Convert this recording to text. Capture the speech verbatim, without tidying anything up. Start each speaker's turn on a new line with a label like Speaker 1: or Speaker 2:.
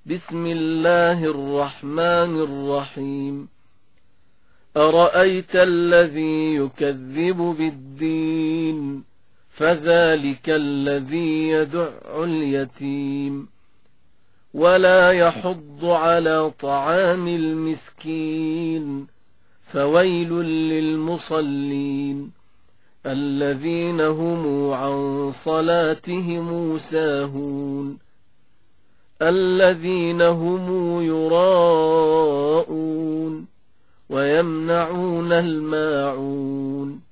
Speaker 1: بسم الله الرحمن الرحيم أرأيت الذي يكذب بالدين فذلك الذي يدع اليتيم ولا يحض على طعام المسكين فويل للمصلين الذين هم عن صلاتهم ساهون الذين هم يراءون ويمنعون الماعون